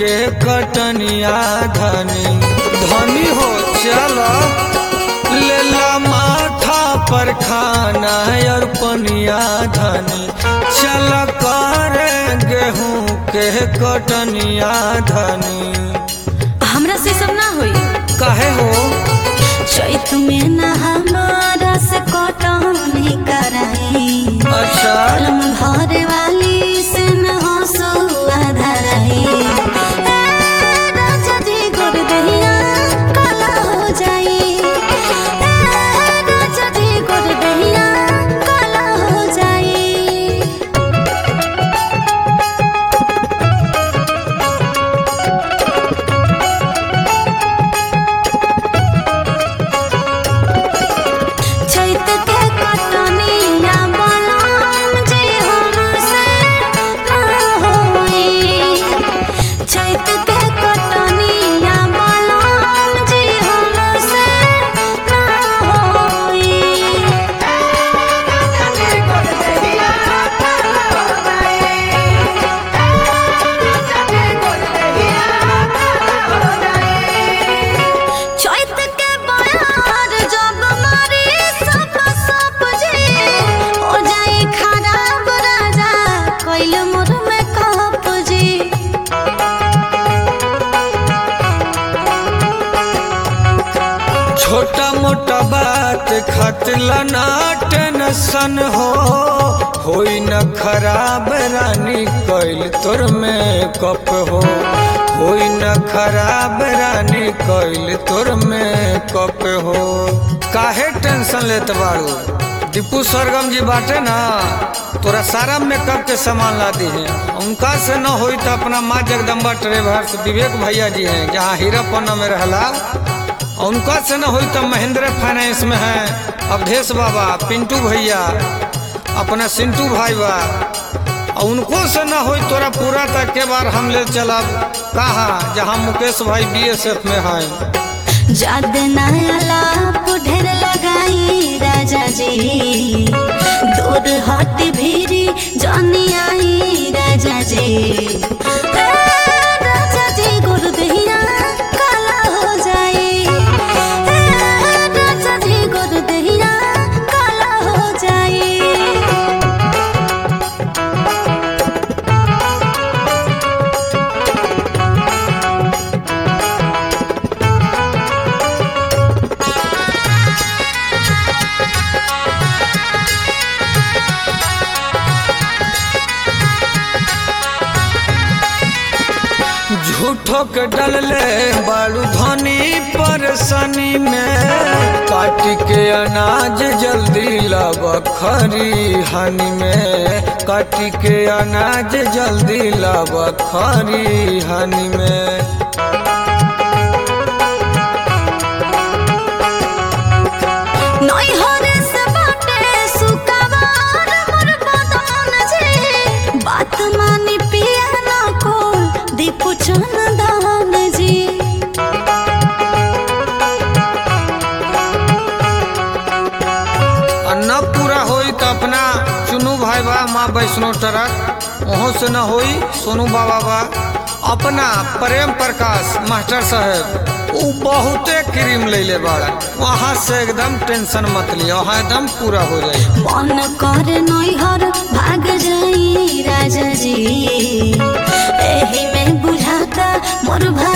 के कटनिया धनी धनी हो चला लेला माथा पर खाना और पनिया धनी चल कर गेहूं के कटनिया धनी। हमरा से सब ना होई काहे हो चैत में ना हमारा से कटनी कराई। अच्छा कलम भरे वाली से न हो सुआ धराई। राजा जी गोर दहिया काला हो जाई। राजा जी गोर दहिया काला हो जाई। चैत के कटनिया बलम जी हमसे ना होई। चैत के कटनिया बलम जी हमसे ना होई। चैत के बयार जब मारी सब जी हो जाई खराब राजा कइल मोर में कप जी। छोटा मोटा बात खतला ना टेंशन होई न खराब रानी कइल तोर में कप होई न खराब रानी कइल तोर में कप हो। काहे टेंशन लेत बाड़ू दीपू सरगम जी बाटे ना तोरा सारा मेकअप के सामान ला दी है। उनका से न होई तो अपना माँ जगदम्बा ट्रेवर्स विवेक भैया जी हैं जहाँ हीरापन्ना में रहला। उनका से न हुई तो महेंद्र फाइनेंस में है अवधेश बाबा पिंटू भैया अपना सिंटू भाई बा। उनको से न हुई तोरा पूरा तक के बार हम ले चलब कहाँ जहाँ मुकेश भाई BSF में है। जाद नया ढेर लगाई राजा जी दूर हट भीरी जानी आई राजा जी। राजा जी गोर दहिया काला हो जाई। राजा जी गोर दहिया काला हो जाई। झूठो के डलले बालू धनी परसनी में काट के अनाज जल्दी लब खरी हनी में काट के अनाज जल्दी लब खरी हनी में। नैहरे से बाटे सुकाबार मोर बदन जी बात मानी पिया ना खोल दीपू चंदन जी। न पूरा होई तो अपना चुनू भाई बा माँ वैष्णो ट्रक वहाँ से न होई सोनू बाबा बा अपना प्रेम प्रकाश मास्टर साहब वो बहुते क्रीम ले ले बाड़ा वहाँ से एकदम टेंशन मत लिया वहाँ एकदम पूरा हो जाए। मन कर नैहर भाग जाई राजा जी एही में बुझाता मोर